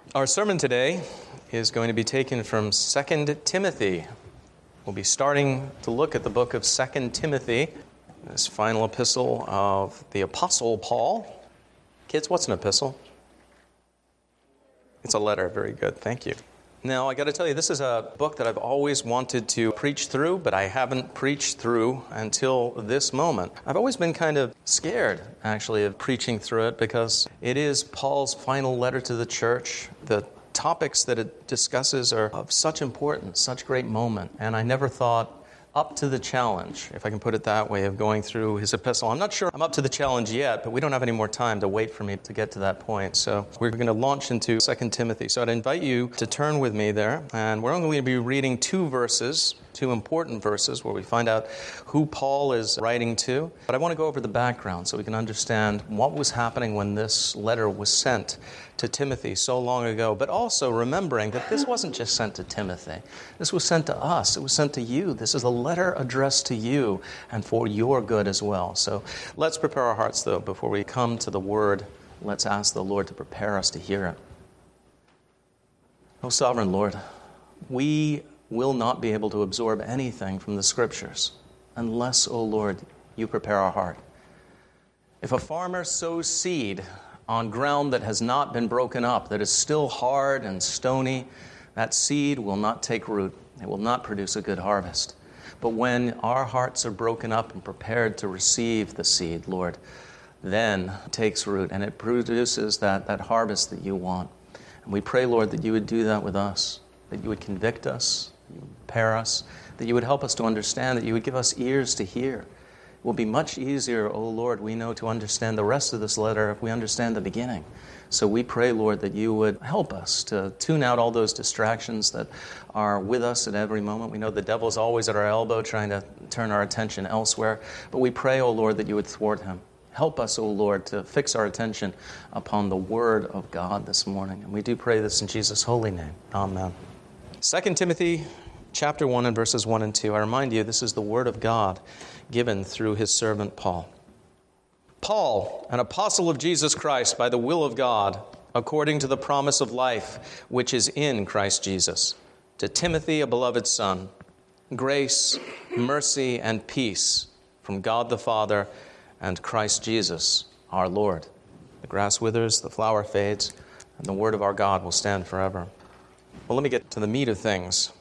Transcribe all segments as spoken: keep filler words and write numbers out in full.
Our sermon today is going to be taken from Second Timothy. We'll be starting to look at the book of Second Timothy, this final epistle of the Apostle Paul. Kids, what's an epistle? It's a letter. Very good. Thank you. Now, I got to tell you, this is a book that I've always wanted to preach through, but I haven't preached through until this moment. I've always been kind of scared, actually, of preaching through it because it is Paul's final letter to the church. The topics that it discusses are of such importance, such great moment, and I never thought up to the challenge, if I can put it that way, of going through his epistle. I'm not sure I'm up to the challenge yet, but we don't have any more time to wait for me to get to that point. So we're going to launch into Second Timothy. So I'd invite you to turn with me there, and we're only going to be reading two verses, two important verses where we find out who Paul is writing to. But I want to go over the background so we can understand what was happening when this letter was sent to Timothy so long ago, but also remembering that this wasn't just sent to Timothy. This was sent to us. It was sent to you. This is a letter addressed to you and for your good as well. So let's prepare our hearts, though, before we come to the Word. Let's ask the Lord to prepare us to hear it. O Sovereign Lord, we will not be able to absorb anything from the Scriptures unless, O Lord, you prepare our heart. If a farmer sows seed on ground that has not been broken up, that is still hard and stony, that seed will not take root. It will not produce a good harvest. But when our hearts are broken up and prepared to receive the seed, Lord, then it takes root and it produces that, that harvest that you want. And we pray, Lord, that you would do that with us, that you would convict us, that you would prepare us, that you would help us to understand, that you would give us ears to hear. It will be much easier, O Lord, we know, to understand the rest of this letter if we understand the beginning. So we pray, Lord, that you would help us to tune out all those distractions that are with us at every moment. We know the devil is always at our elbow trying to turn our attention elsewhere. But we pray, O Lord, that you would thwart him. Help us, O Lord, to fix our attention upon the Word of God this morning. And we do pray this in Jesus' holy name. Amen. Second Timothy chapter one and verses one and two. I remind you, this is the Word of God given through his servant Paul. Paul, an apostle of Jesus Christ by the will of God, according to the promise of life which is in Christ Jesus, to Timothy, a beloved son, grace, mercy, and peace from God the Father and Christ Jesus, our Lord. The grass withers, the flower fades, and the word of our God will stand forever. Well, let me get to the meat of things.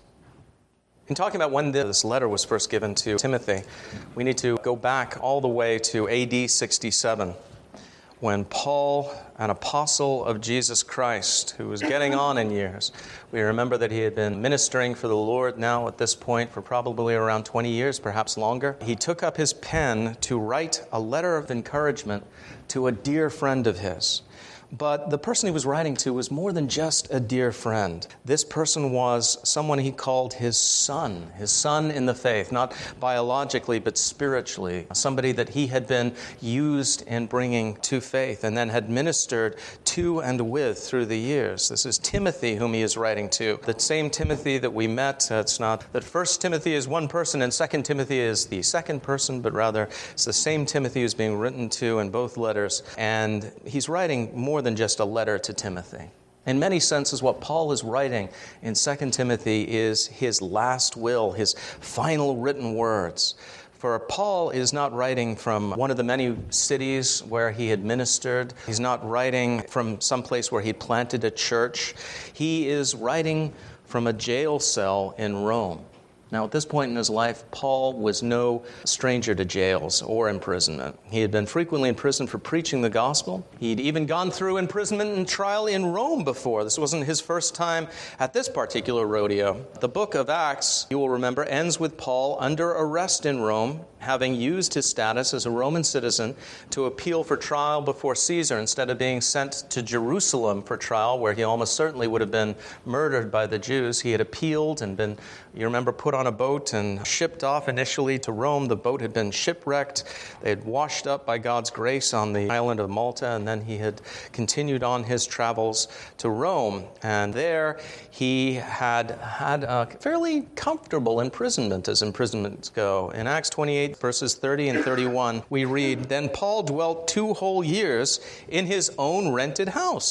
In talking about when this letter was first given to Timothy, we need to go back all the way to A D sixty-seven, when Paul, an apostle of Jesus Christ, who was getting on in years, we remember that he had been ministering for the Lord now at this point for probably around twenty years, perhaps longer. He took up his pen to write a letter of encouragement to a dear friend of his. But the person he was writing to was more than just a dear friend. This person was someone he called his son, his son in the faith, not biologically but spiritually, somebody that he had been used in bringing to faith and then had ministered to and with through the years. This is Timothy whom he is writing to, the same Timothy that we met. It's not that First Timothy is one person and Second Timothy is the second person, but rather it's the same Timothy who's being written to in both letters, and he's writing more than just a letter to Timothy. In many senses, what Paul is writing in Second Timothy is his last will, his final written words. For Paul is not writing from one of the many cities where he had ministered. He's not writing from some place where he planted a church. He is writing from a jail cell in Rome. Now, at this point in his life, Paul was no stranger to jails or imprisonment. He had been frequently imprisoned for preaching the gospel. He'd even gone through imprisonment and trial in Rome before. This wasn't his first time at this particular rodeo. The book of Acts, you will remember, ends with Paul under arrest in Rome, having used his status as a Roman citizen to appeal for trial before Caesar instead of being sent to Jerusalem for trial, where he almost certainly would have been murdered by the Jews. He had appealed and been, you remember, put on a boat and shipped off initially to Rome. The boat had been shipwrecked. They had washed up by God's grace on the island of Malta, and then he had continued on his travels to Rome. And there he had had a fairly comfortable imprisonment, as imprisonments go. In Acts twenty-eight, verses thirty and thirty-one, we read, "Then Paul dwelt two whole years in his own rented house,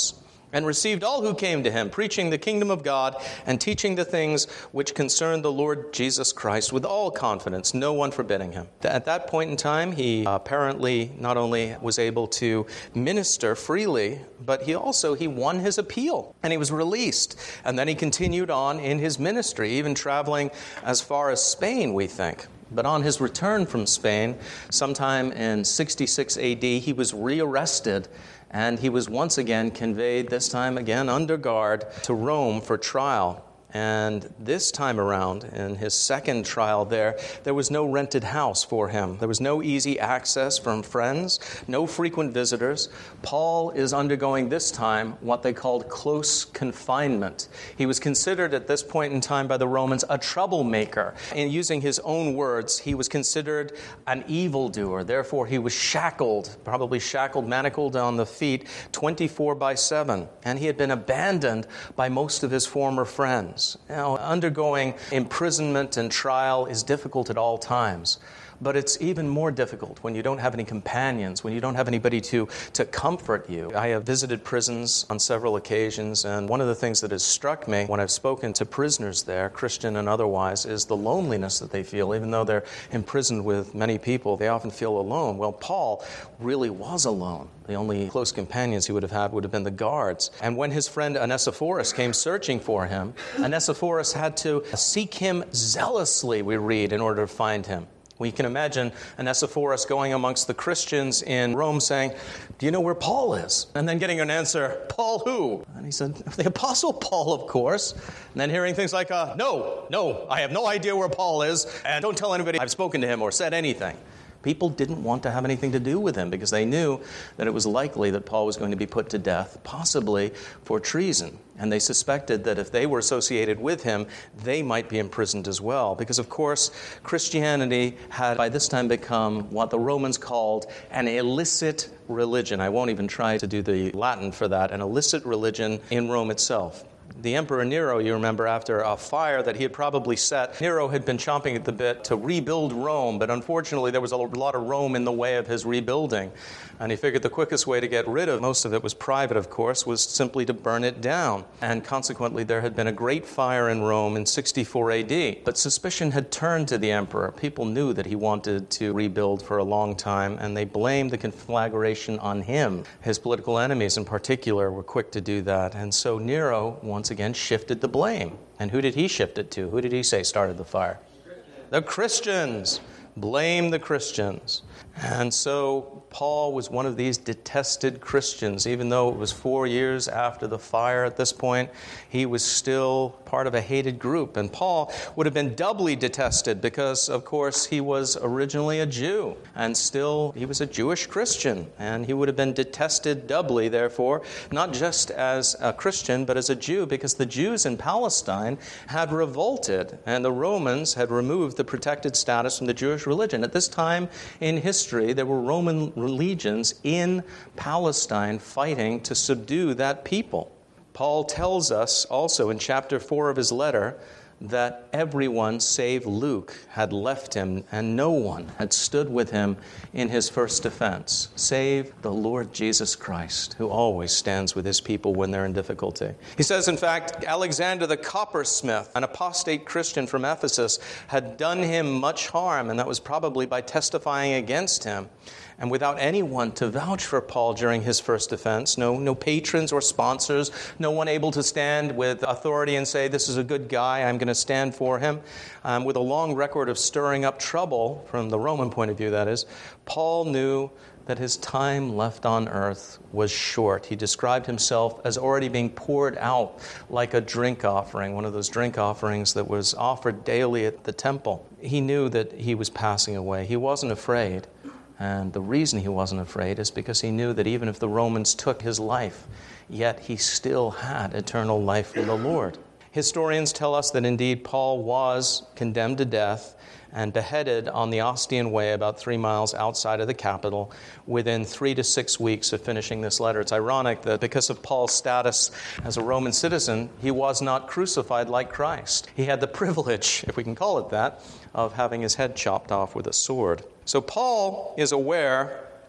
and received all who came to him, preaching the kingdom of God and teaching the things which concern the Lord Jesus Christ with all confidence, no one forbidding him. At that point in time, he apparently not only was able to minister freely, but he also, he won his appeal and he was released. And then he continued on in his ministry, even traveling as far as Spain, we think. But on his return from Spain, sometime in sixty-six A D, he was rearrested and he was once again conveyed, this time again under guard, to Rome for trial. And this time around, in his second trial there, there was no rented house for him. There was no easy access from friends, no frequent visitors. Paul is undergoing this time what they called close confinement. He was considered at this point in time by the Romans a troublemaker. In using his own words, he was considered an evildoer. Therefore, he was shackled, probably shackled, manacled on the feet, twenty-four by seven. And he had been abandoned by most of his former friends. Now, undergoing imprisonment and trial is difficult at all times, but it's even more difficult when you don't have any companions, when you don't have anybody to, to comfort you. I have visited prisons on several occasions, and one of the things that has struck me when I've spoken to prisoners there, Christian and otherwise, is the loneliness that they feel. Even though they're imprisoned with many people, they often feel alone. Well, Paul really was alone. The only close companions he would have had would have been the guards. And when his friend Onesiphorus came searching for him, Onesiphorus had to seek him zealously, we read, in order to find him. We can imagine Onesiphorus going amongst the Christians in Rome saying, "Do you know where Paul is?" And then getting an answer, "Paul who?" And he said, "The Apostle Paul, of course." And then hearing things like, uh, no, no, I have no idea where Paul is, and don't tell anybody I've spoken to him or said anything. People didn't want to have anything to do with him because they knew that it was likely that Paul was going to be put to death, possibly for treason. And they suspected that if they were associated with him, they might be imprisoned as well. Because, of course, Christianity had by this time become what the Romans called an illicit religion. I won't even try to do the Latin for that. An illicit religion in Rome itself. The Emperor Nero, you remember, after a fire that he had probably set, Nero had been chomping at the bit to rebuild Rome, but unfortunately there was a lot of Rome in the way of his rebuilding. And he figured the quickest way to get rid of, most of it was private, of course, was simply to burn it down. And consequently, there had been a great fire in Rome in sixty-four A D. But suspicion had turned to the emperor. People knew that he wanted to rebuild for a long time, and they blamed the conflagration on him. His political enemies in particular were quick to do that. And so Nero, once again, shifted the blame. And who did he shift it to? Who did he say started the fire? The Christians. Blame the Christians. And so Paul was one of these detested Christians. Even though it was four years after the fire at this point, he was still part of a hated group. And Paul would have been doubly detested because, of course, he was originally a Jew. And still, he was a Jewish Christian. And he would have been detested doubly, therefore, not just as a Christian, but as a Jew, because the Jews in Palestine had revolted. And the Romans had removed the protected status from the Jewish religion. At this time in history, there were Roman legions in Palestine fighting to subdue that people. Paul tells us also in chapter four of his letter that everyone save Luke had left him, and no one had stood with him in his first defense, save the Lord Jesus Christ, who always stands with his people when they're in difficulty. He says, in fact, Alexander the coppersmith, an apostate Christian from Ephesus, had done him much harm, and that was probably by testifying against him. And without anyone to vouch for Paul during his first defense, no, no patrons or sponsors, no one able to stand with authority and say, this is a good guy, I'm going to stand for him. Um, with a long record of stirring up trouble, from the Roman point of view, that is, Paul knew that his time left on earth was short. He described himself as already being poured out like a drink offering, one of those drink offerings that was offered daily at the temple. He knew that he was passing away. He wasn't afraid. And the reason he wasn't afraid is because he knew that even if the Romans took his life, yet he still had eternal life with the Lord. Historians tell us that indeed Paul was condemned to death and beheaded on the Ostian Way about three miles outside of the capital within three to six weeks of finishing this letter. It's ironic that because of Paul's status as a Roman citizen, he was not crucified like Christ. He had the privilege, if we can call it that, of having his head chopped off with a sword. So Paul is aware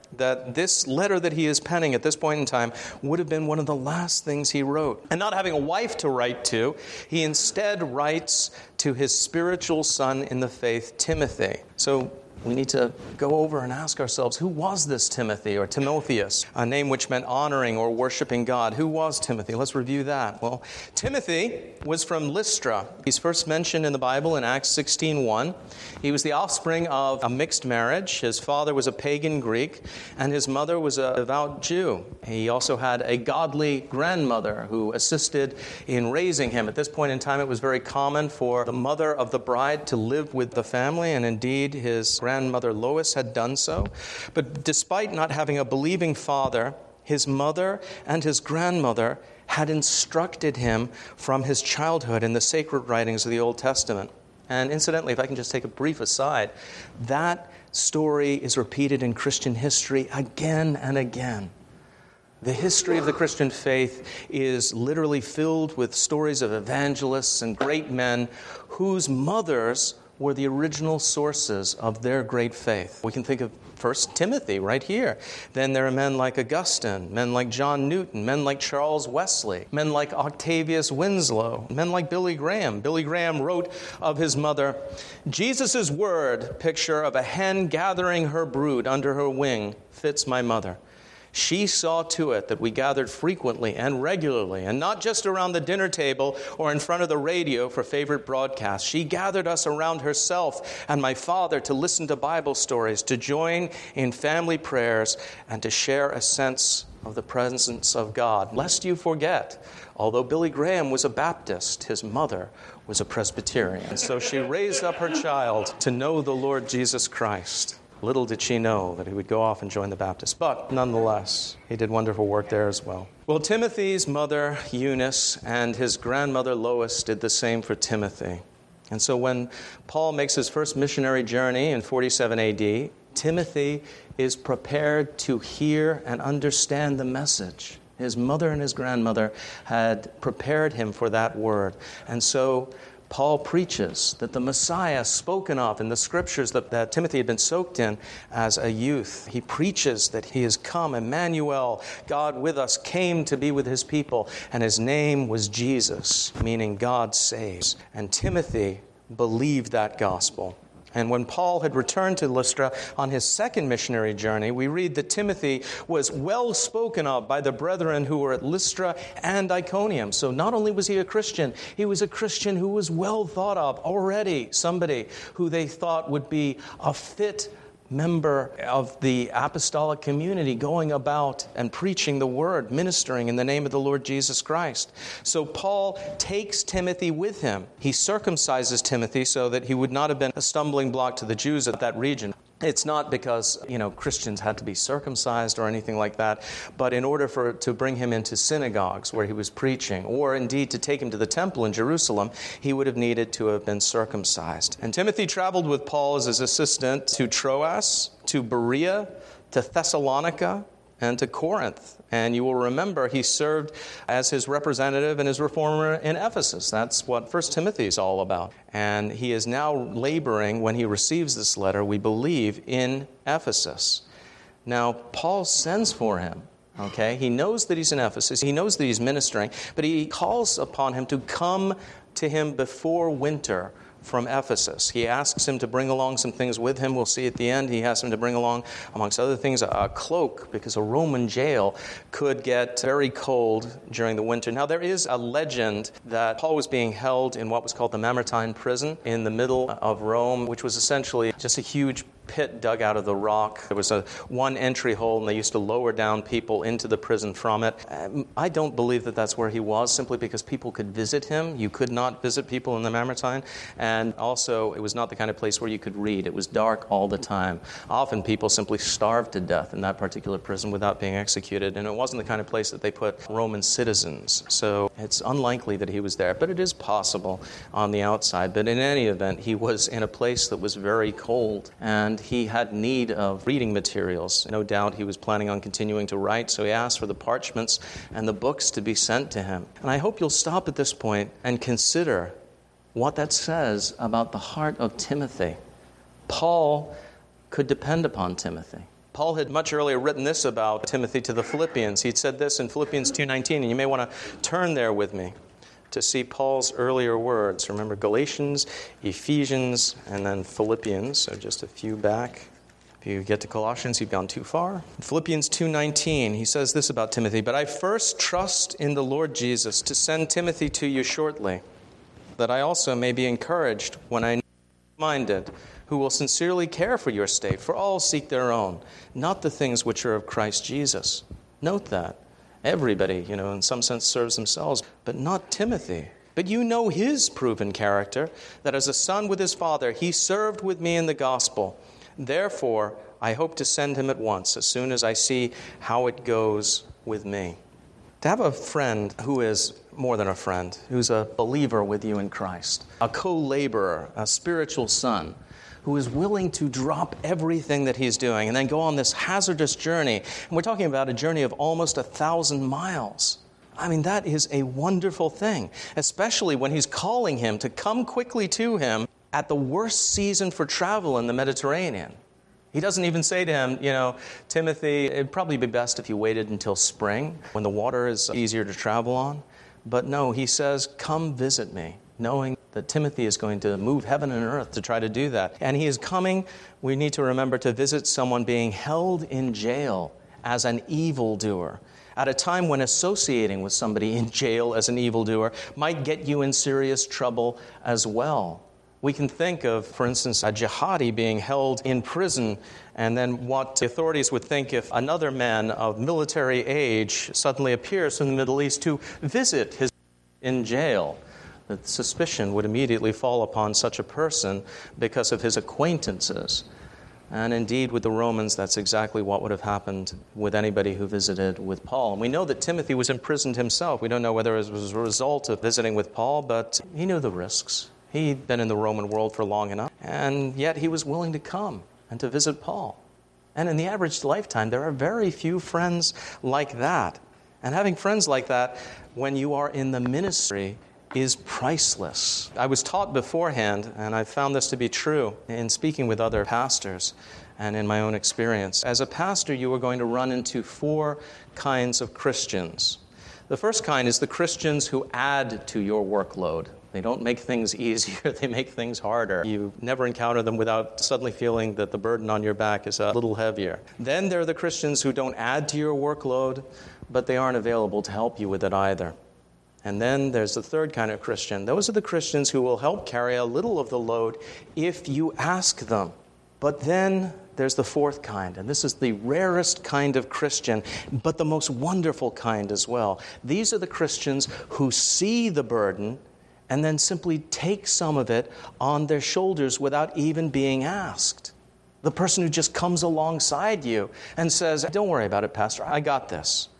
that this letter that he is penning at this point in time would have been one of the last things he wrote. And not having a wife to write to, he instead writes to his spiritual son in the faith, Timothy. So we need to go over and ask ourselves, who was this Timothy or Timotheus, a name which meant honoring or worshiping God? Who was Timothy? Let's review that. Well, Timothy was from Lystra. He's first mentioned in the Bible in Acts sixteen one. He was the offspring of a mixed marriage. His father was a pagan Greek, and his mother was a devout Jew. He also had a godly grandmother who assisted in raising him. At this point in time, it was very common for the mother of the bride to live with the family, and indeed his grandmother Lois had done so. But despite not having a believing father, his mother and his grandmother had instructed him from his childhood in the sacred writings of the Old Testament. And incidentally, if I can just take a brief aside, that story is repeated in Christian history again and again. The history of the Christian faith is literally filled with stories of evangelists and great men whose mothers were the original sources of their great faith. We can think of First Timothy right here. Then there are men like Augustine, men like John Newton, men like Charles Wesley, men like Octavius Winslow, men like Billy Graham. Billy Graham wrote of his mother, "Jesus' word, picture of a hen gathering her brood under her wing, fits my mother. She saw to it that we gathered frequently and regularly, and not just around the dinner table or in front of the radio for favorite broadcasts. She gathered us around herself and my father to listen to Bible stories, to join in family prayers, and to share a sense of the presence of God. Lest you forget, although Billy Graham was a Baptist, his mother was a Presbyterian. So she raised up her child to know the Lord Jesus Christ. Little did she know that he would go off and join the Baptists. But nonetheless, he did wonderful work there as well. Well, Timothy's mother, Eunice, and his grandmother, Lois, did the same for Timothy. And so when Paul makes his first missionary journey in forty-seven A D, Timothy is prepared to hear and understand the message. His mother and his grandmother had prepared him for that word. And so Paul preaches that the Messiah spoken of in the scriptures that, that Timothy had been soaked in as a youth. He preaches that he has come, Emmanuel, God with us, came to be with his people, and his name was Jesus, meaning God saves. And Timothy believed that gospel. And when Paul had returned to Lystra on his second missionary journey, we read that Timothy was well spoken of by the brethren who were at Lystra and Iconium. So not only was he a Christian, he was a Christian who was well thought of already, somebody who they thought would be a fit member of the apostolic community, going about and preaching the word, ministering in the name of the Lord Jesus Christ. So Paul takes Timothy with him. He circumcises Timothy so that he would not have been a stumbling block to the Jews of that region. It's not because, you know, Christians had to be circumcised or anything like that, but in order for to bring him into synagogues where he was preaching, or indeed to take him to the temple in Jerusalem, he would have needed to have been circumcised. And Timothy traveled with Paul as his assistant to Troas, to Berea, to Thessalonica, and to Corinth. And you will remember he served as his representative and his reformer in Ephesus. That's what First Timothy is all about. And he is now laboring, when he receives this letter, we believe, in Ephesus. Now, Paul sends for him. Okay, he knows that he's in Ephesus. He knows that he's ministering, but he calls upon him to come to him before winter from Ephesus. He asks him to bring along some things with him. We'll see at the end. He asks him to bring along, amongst other things, a, a cloak, because a Roman jail could get very cold during the winter. Now, there is a legend that Paul was being held in what was called the Mamertine prison in the middle of Rome, which was essentially just a huge pit dug out of the rock. There was a one entry hole, and they used to lower down people into the prison from it. Um, I don't believe that that's where he was, simply because people could visit him. You could not visit people in the Mamertine. And also, it was not the kind of place where you could read. It was dark all the time. Often people simply starved to death in that particular prison without being executed. And it wasn't the kind of place that they put Roman citizens. So it's unlikely that he was there. But it is possible on the outside. But in any event, he was in a place that was very cold. And he had need of reading materials. No doubt he was planning on continuing to write, so he asked for the parchments and the books to be sent to him. And I hope you'll stop at this point and consider what that says about the heart of Timothy. Paul could depend upon Timothy. Paul had much earlier written this about Timothy to the Philippians. He'd said this in Philippians two nineteen, and you may want to turn there with me to see Paul's earlier words. Remember Galatians, Ephesians, and then Philippians, so just a few back. If you get to Colossians, you've gone too far. In Philippians two nineteen, he says this about Timothy, "But I first trust in the Lord Jesus to send Timothy to you shortly, that I also may be encouraged when I am minded, who will sincerely care for your state, for all seek their own, not the things which are of Christ Jesus." Note that. Everybody, you know, in some sense serves themselves, but not Timothy. But you know his proven character, that as a son with his father, he served with me in the gospel. Therefore, I hope to send him at once, as soon as I see how it goes with me. To have a friend who is more than a friend, who's a believer with you in Christ, a co-laborer, a spiritual son, who is willing to drop everything that he's doing and then go on this hazardous journey. And we're talking about a journey of almost a thousand miles. I mean, that is a wonderful thing, especially when he's calling him to come quickly to him at the worst season for travel in the Mediterranean. He doesn't even say to him, you know, Timothy, it'd probably be best if you waited until spring when the water is easier to travel on. But no, he says, come visit me, knowing that Timothy is going to move heaven and earth to try to do that. And he is coming, we need to remember, to visit someone being held in jail as an evildoer, at a time when associating with somebody in jail as an evildoer might get you in serious trouble as well. We can think of, for instance, a jihadi being held in prison, and then what the authorities would think if another man of military age suddenly appears from the Middle East to visit his in jail. The suspicion would immediately fall upon such a person because of his acquaintances. And indeed, with the Romans, that's exactly what would have happened with anybody who visited with Paul. And we know that Timothy was imprisoned himself. We don't know whether it was a result of visiting with Paul, but he knew the risks. He'd been in the Roman world for long enough, and yet he was willing to come and to visit Paul. And in the average lifetime, there are very few friends like that. And having friends like that, when you are in the ministry, is priceless. I was taught beforehand, and I found this to be true in speaking with other pastors and in my own experience. As a pastor, you are going to run into four kinds of Christians. The first kind is the Christians who add to your workload. They don't make things easier, they make things harder. You never encounter them without suddenly feeling that the burden on your back is a little heavier. Then there are the Christians who don't add to your workload, but they aren't available to help you with it either. And then there's the third kind of Christian. Those are the Christians who will help carry a little of the load if you ask them. But then there's the fourth kind, and this is the rarest kind of Christian, but the most wonderful kind as well. These are the Christians who see the burden and then simply take some of it on their shoulders without even being asked. The person who just comes alongside you and says, don't worry about it, Pastor, I got this.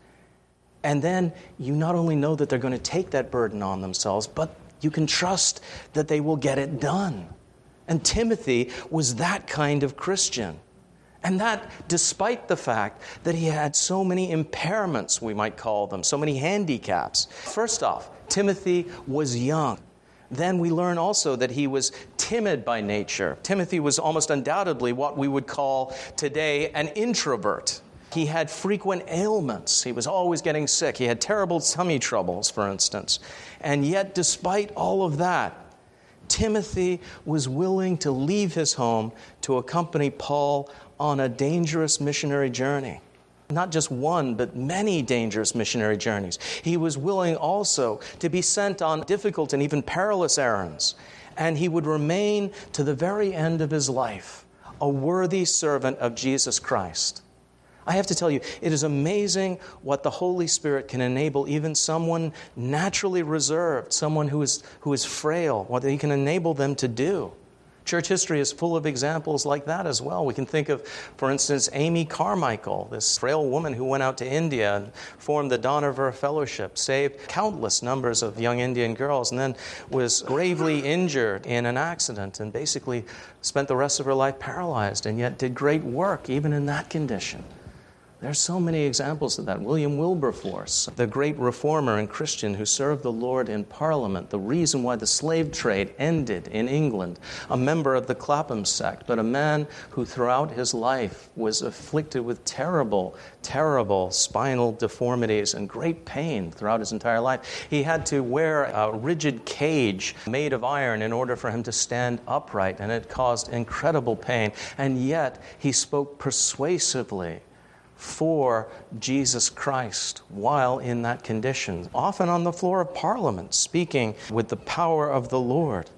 And then you not only know that they're going to take that burden on themselves, but you can trust that they will get it done. And Timothy was that kind of Christian. And that despite the fact that he had so many impairments, we might call them, so many handicaps. First off, Timothy was young. Then we learn also that he was timid by nature. Timothy was almost undoubtedly what we would call today an introvert. He had frequent ailments. He was always getting sick. He had terrible tummy troubles, for instance. And yet, despite all of that, Timothy was willing to leave his home to accompany Paul on a dangerous missionary journey. Not just one, but many dangerous missionary journeys. He was willing also to be sent on difficult and even perilous errands. And he would remain to the very end of his life a worthy servant of Jesus Christ. I have to tell you, it is amazing what the Holy Spirit can enable even someone naturally reserved, someone who is who is frail, what he can enable them to do. Church history is full of examples like that as well. We can think of, for instance, Amy Carmichael, this frail woman who went out to India and formed the Dohnavur Fellowship, saved countless numbers of young Indian girls, and then was gravely injured in an accident and basically spent the rest of her life paralyzed, and yet did great work even in that condition. There's so many examples of that. William Wilberforce, the great reformer and Christian who served the Lord in Parliament, the reason why the slave trade ended in England, a member of the Clapham sect, but a man who throughout his life was afflicted with terrible, terrible spinal deformities and great pain throughout his entire life. He had to wear a rigid cage made of iron in order for him to stand upright, and it caused incredible pain. And yet he spoke persuasively for Jesus Christ while in that condition, often on the floor of Parliament, speaking with the power of the Lord.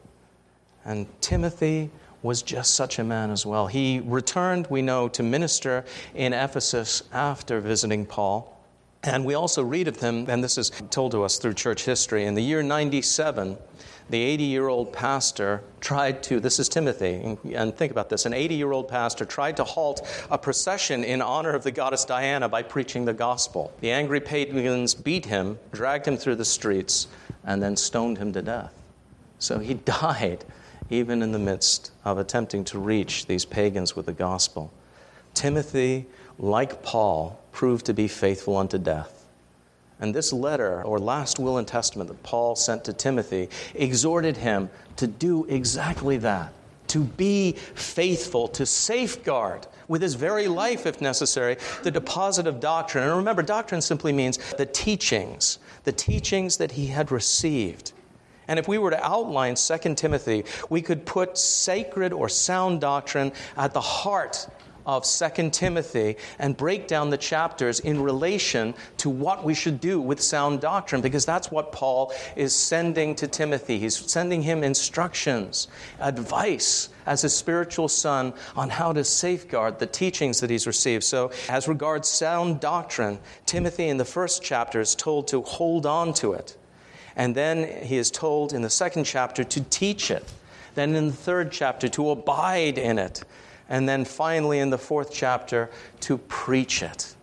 And Timothy was just such a man as well. He returned, we know, to minister in Ephesus after visiting Paul. And we also read of him, and this is told to us through church history, in the year ninety-seven, the eighty-year-old pastor tried to, this is Timothy, and think about this, an eighty-year-old pastor tried to halt a procession in honor of the goddess Diana by preaching the gospel. The angry pagans beat him, dragged him through the streets, and then stoned him to death. So he died even in the midst of attempting to reach these pagans with the gospel. Timothy, like Paul, proved to be faithful unto death. And this letter, or last will and testament that Paul sent to Timothy, exhorted him to do exactly that, to be faithful, to safeguard with his very life, if necessary, the deposit of doctrine. And remember, doctrine simply means the teachings, the teachings that he had received. And if we were to outline Second Timothy, we could put sacred or sound doctrine at the heart of Second Timothy and break down the chapters in relation to what we should do with sound doctrine, because that's what Paul is sending to Timothy. He's sending him instructions, advice as his spiritual son on how to safeguard the teachings that he's received. So as regards sound doctrine, Timothy in the first chapter is told to hold on to it. And then he is told in the second chapter to teach it. Then in the third chapter to abide in it. And then finally in the fourth chapter, to preach it.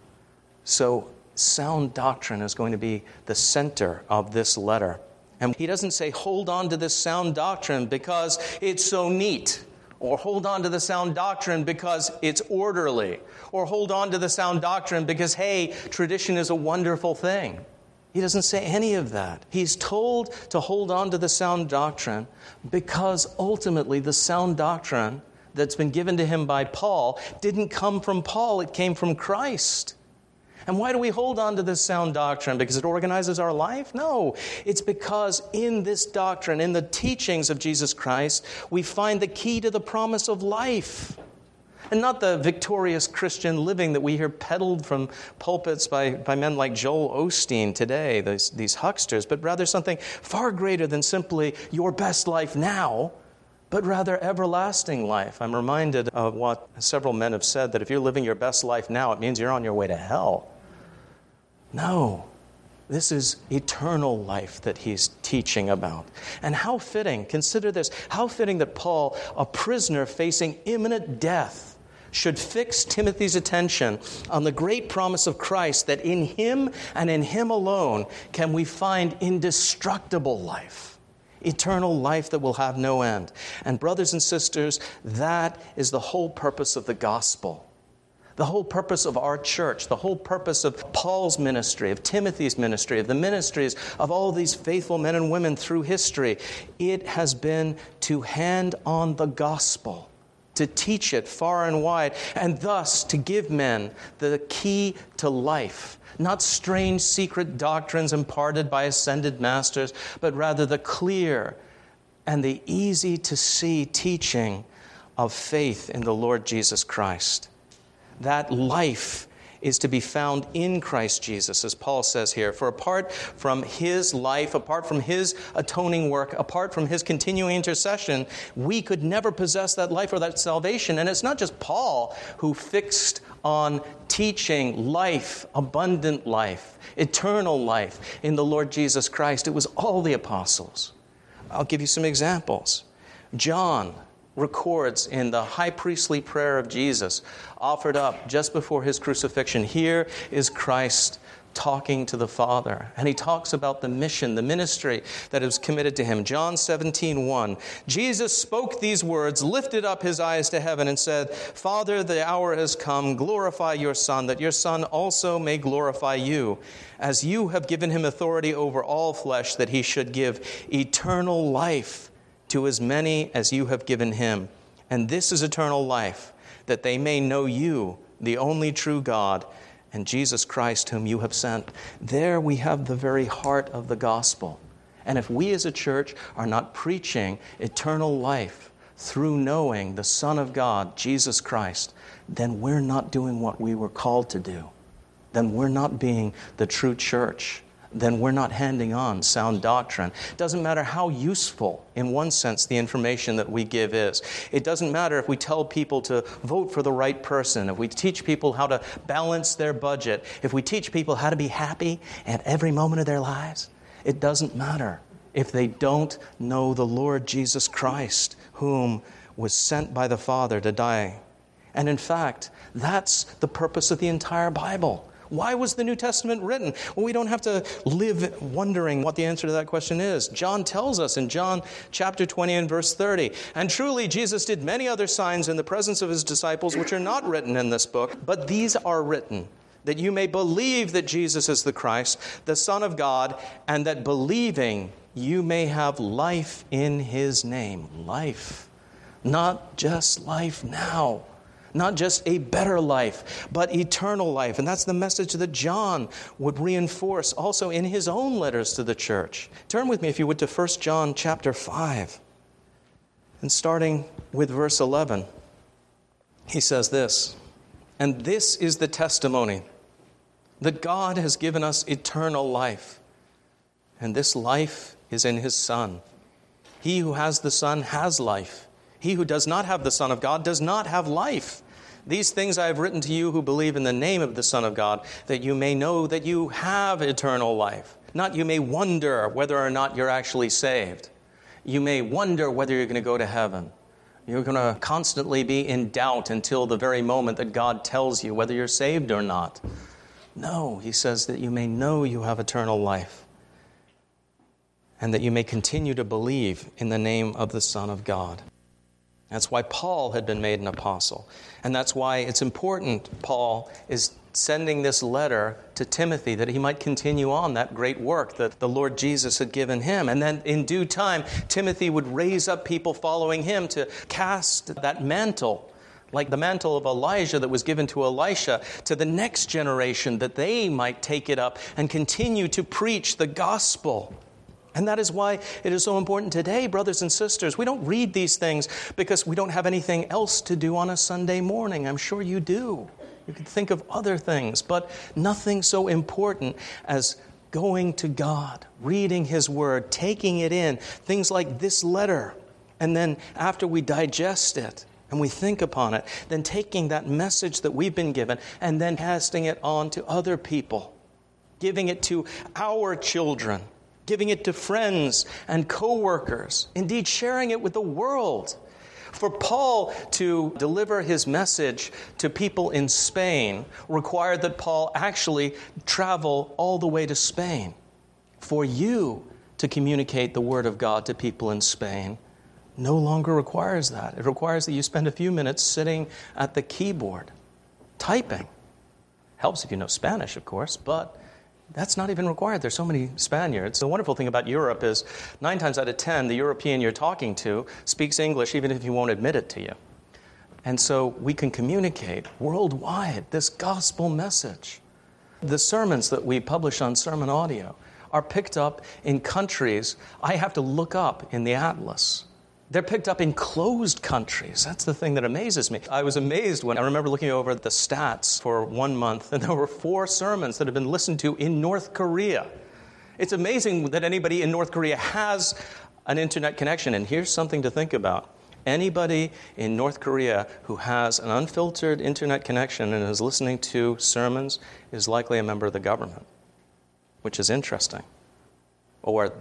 So sound doctrine is going to be the center of this letter. And he doesn't say, hold on to this sound doctrine because it's so neat. Or hold on to the sound doctrine because it's orderly. Or hold on to the sound doctrine because, hey, tradition is a wonderful thing. He doesn't say any of that. He's told to hold on to the sound doctrine because ultimately the sound doctrine that's been given to him by Paul didn't come from Paul, it came from Christ. And why do we hold on to this sound doctrine? Because it organizes our life? No. It's because in this doctrine, in the teachings of Jesus Christ, we find the key to the promise of life. And not the victorious Christian living that we hear peddled from pulpits by, by men like Joel Osteen today, these, these hucksters, but rather something far greater than simply your best life now, but rather everlasting life. I'm reminded of what several men have said, that if you're living your best life now, it means you're on your way to hell. No, this is eternal life that he's teaching about. And how fitting, consider this, how fitting that Paul, a prisoner facing imminent death, should fix Timothy's attention on the great promise of Christ that in him and in him alone can we find indestructible life. Eternal life that will have no end. And brothers and sisters, that is the whole purpose of the gospel. The whole purpose of our church, the whole purpose of Paul's ministry, of Timothy's ministry, of the ministries of all these faithful men and women through history. It has been to hand on the gospel, to teach it far and wide, and thus to give men the key to life. Not strange secret doctrines imparted by ascended masters, but rather the clear and the easy-to-see teaching of faith in the Lord Jesus Christ. That life is to be found in Christ Jesus, as Paul says here. For apart from his life, apart from his atoning work, apart from his continuing intercession, we could never possess that life or that salvation. And it's not just Paul who fixed on teaching life, abundant life, eternal life in the Lord Jesus Christ. It was all the apostles. I'll give you some examples. John records in the high priestly prayer of Jesus offered up just before his crucifixion. Here is Christ talking to the Father. And he talks about the mission, the ministry that is committed to him. John seventeen one. Jesus spoke these words, lifted up his eyes to heaven, and said, Father, the hour has come. Glorify your Son, that your Son also may glorify you, as you have given him authority over all flesh, that he should give eternal life to as many as you have given him. And this is eternal life, that they may know you, the only true God, and Jesus Christ whom you have sent. There we have the very heart of the gospel. And if we as a church are not preaching eternal life through knowing the Son of God, Jesus Christ, then we're not doing what we were called to do. Then we're not being the true church. Then we're not handing on sound doctrine. It doesn't matter how useful, in one sense, the information that we give is. It doesn't matter if we tell people to vote for the right person, if we teach people how to balance their budget, if we teach people how to be happy at every moment of their lives. It doesn't matter if they don't know the Lord Jesus Christ, whom was sent by the Father to die. And in fact, that's the purpose of the entire Bible. Why was the New Testament written? Well, we don't have to live wondering what the answer to that question is. John tells us in John chapter twenty and verse thirty, and truly Jesus did many other signs in the presence of his disciples, which are not written in this book, but these are written, that you may believe that Jesus is the Christ, the Son of God, and that believing you may have life in his name. Life. Not just life now. Not just a better life, but eternal life. And that's the message that John would reinforce also in his own letters to the church. Turn with me, if you would, to First John chapter five. And starting with verse eleven, he says this, and this is the testimony, that God has given us eternal life, and this life is in his Son. He who has the Son has life. He who does not have the Son of God does not have life. These things I have written to you who believe in the name of the Son of God, that you may know that you have eternal life. Not you may wonder whether or not you're actually saved. You may wonder whether you're going to go to heaven. You're going to constantly be in doubt until the very moment that God tells you whether you're saved or not. No, he says that you may know you have eternal life, and that you may continue to believe in the name of the Son of God. That's why Paul had been made an apostle. And that's why it's important Paul is sending this letter to Timothy, that he might continue on that great work that the Lord Jesus had given him. And then in due time, Timothy would raise up people following him to cast that mantle, like the mantle of Elijah that was given to Elisha, to the next generation, that they might take it up and continue to preach the gospel. And that is why it is so important today, brothers and sisters. We don't read these things because we don't have anything else to do on a Sunday morning. I'm sure you do. You could think of other things, but nothing so important as going to God, reading his word, taking it in, things like this letter. And then after we digest it and we think upon it, then taking that message that we've been given and then casting it on to other people, giving it to our children, giving it to friends and co-workers, indeed sharing it with the world. For Paul to deliver his message to people in Spain required that Paul actually travel all the way to Spain. For you to communicate the word of God to people in Spain no longer requires that. It requires that you spend a few minutes sitting at the keyboard, typing. Helps if you know Spanish, of course, but that's not even required. There's so many Spaniards. The wonderful thing about Europe is nine times out of ten, the European you're talking to speaks English, even if you won't admit it to you. And so we can communicate worldwide this gospel message. The sermons that we publish on Sermon Audio are picked up in countries I have to look up in the atlas. They're picked up in closed countries. That's the thing that amazes me. I was amazed when I remember looking over the stats for one month, and there were four sermons that had been listened to in North Korea. It's amazing that anybody in North Korea has an internet connection. And here's something to think about. Anybody in North Korea who has an unfiltered internet connection and is listening to sermons is likely a member of the government, which is interesting. Or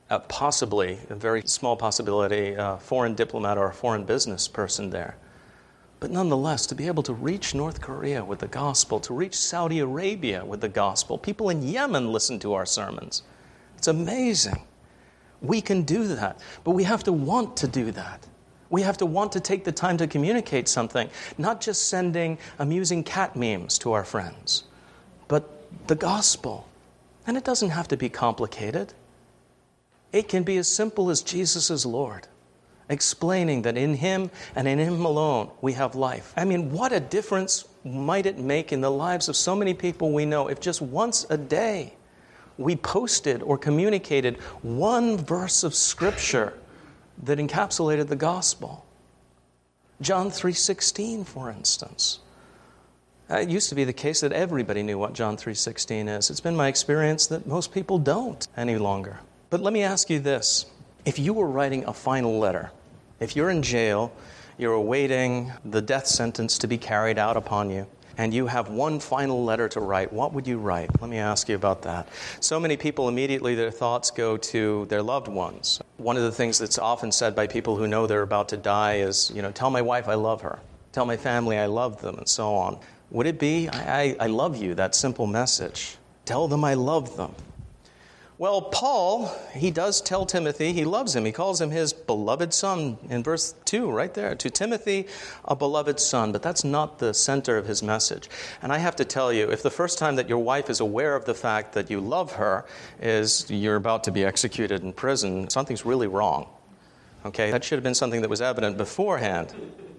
uh, possibly, a very small possibility, a foreign diplomat or a foreign business person there. But nonetheless, to be able to reach North Korea with the gospel, to reach Saudi Arabia with the gospel, people in Yemen listen to our sermons. It's amazing. We can do that, but we have to want to do that. We have to want to take the time to communicate something, not just sending amusing cat memes to our friends, but the gospel. And it doesn't have to be complicated. It can be as simple as Jesus is Lord, explaining that in Him and in Him alone we have life. I mean, what a difference might it make in the lives of so many people we know if just once a day we posted or communicated one verse of Scripture that encapsulated the gospel. John three sixteen, for instance. It used to be the case that everybody knew what John three sixteen is. It's been my experience that most people don't any longer. But let me ask you this. If you were writing a final letter, if you're in jail, you're awaiting the death sentence to be carried out upon you, and you have one final letter to write, what would you write? Let me ask you about that. So many people, immediately their thoughts go to their loved ones. One of the things that's often said by people who know they're about to die is, you know, tell my wife I love her. Tell my family I love them, and so on. Would it be, I, I, I love you, that simple message? Tell them I love them. Well, Paul, he does tell Timothy he loves him. He calls him his beloved son in verse two, right there. To Timothy, a beloved son. But that's not the center of his message. And I have to tell you, if the first time that your wife is aware of the fact that you love her is you're about to be executed in prison, something's really wrong. Okay, that should have been something that was evident beforehand.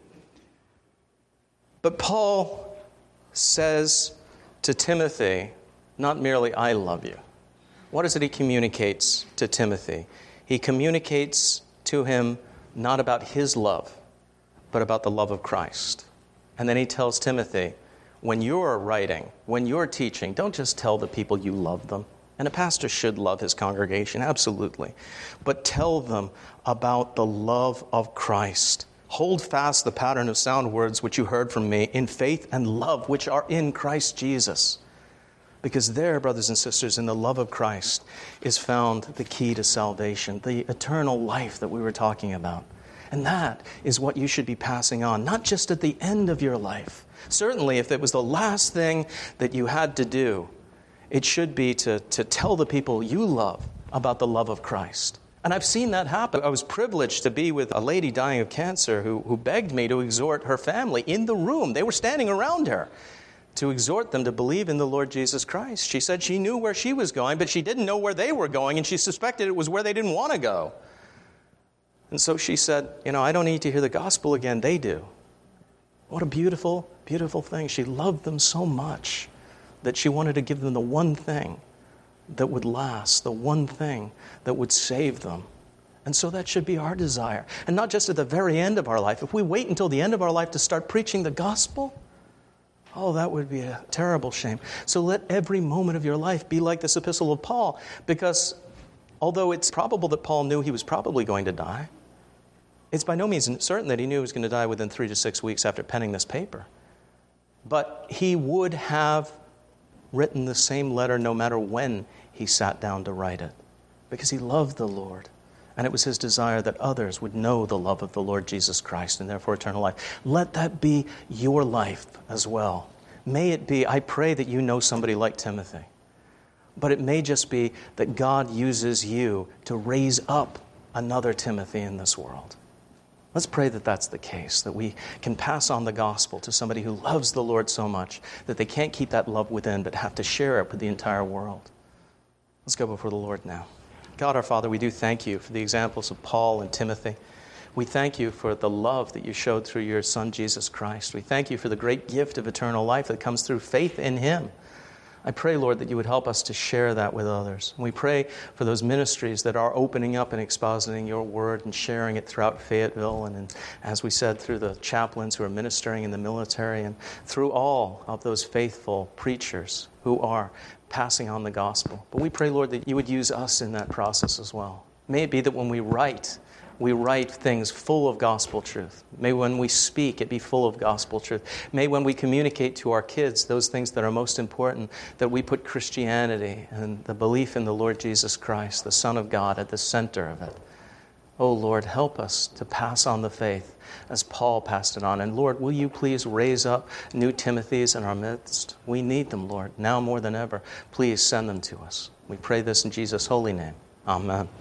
But Paul says to Timothy, not merely I love you. What is it he communicates to Timothy? He communicates to him not about his love, but about the love of Christ. And then he tells Timothy, when you're writing, when you're teaching, don't just tell the people you love them. And a pastor should love his congregation, absolutely. But tell them about the love of Christ. Hold fast the pattern of sound words which you heard from me in faith and love which are in Christ Jesus. Because there, brothers and sisters, in the love of Christ is found the key to salvation, the eternal life that we were talking about. And that is what you should be passing on, not just at the end of your life. Certainly, if it was the last thing that you had to do, it should be to, to tell the people you love about the love of Christ. And I've seen that happen. I was privileged to be with a lady dying of cancer who, who begged me to exhort her family in the room. They were standing around her, to exhort them to believe in the Lord Jesus Christ. She said she knew where she was going, but she didn't know where they were going, and she suspected it was where they didn't want to go. And so she said, you know, I don't need to hear the gospel again. They do. What a beautiful, beautiful thing. She loved them so much that she wanted to give them the one thing that would last, the one thing that would save them. And so that should be our desire. And not just at the very end of our life. If we wait until the end of our life to start preaching the gospel, oh, that would be a terrible shame. So let every moment of your life be like this epistle of Paul, because although it's probable that Paul knew he was probably going to die, it's by no means certain that he knew he was going to die within three to six weeks after penning this paper. But he would have written the same letter no matter when he sat down to write it, because he loved the Lord. And it was his desire that others would know the love of the Lord Jesus Christ and therefore eternal life. Let that be your life as well. May it be, I pray that you know somebody like Timothy. But it may just be that God uses you to raise up another Timothy in this world. Let's pray that that's the case, that we can pass on the gospel to somebody who loves the Lord so much that they can't keep that love within but have to share it with the entire world. Let's go before the Lord now. God our Father, we do thank you for the examples of Paul and Timothy. We thank you for the love that you showed through your Son, Jesus Christ. We thank you for the great gift of eternal life that comes through faith in him. I pray, Lord, that you would help us to share that with others. We pray for those ministries that are opening up and expositing your word and sharing it throughout Fayetteville and, and, as we said, through the chaplains who are ministering in the military and through all of those faithful preachers who are passing on the gospel. But we pray, Lord, that you would use us in that process as well. May it be that when we write, we write things full of gospel truth. May when we speak, it be full of gospel truth. May when we communicate to our kids those things that are most important, that we put Christianity and the belief in the Lord Jesus Christ, the Son of God, at the center of it. Oh, Lord, help us to pass on the faith as Paul passed it on. And Lord, will you please raise up new Timothys in our midst? We need them, Lord, now more than ever. Please send them to us. We pray this in Jesus' holy name. Amen.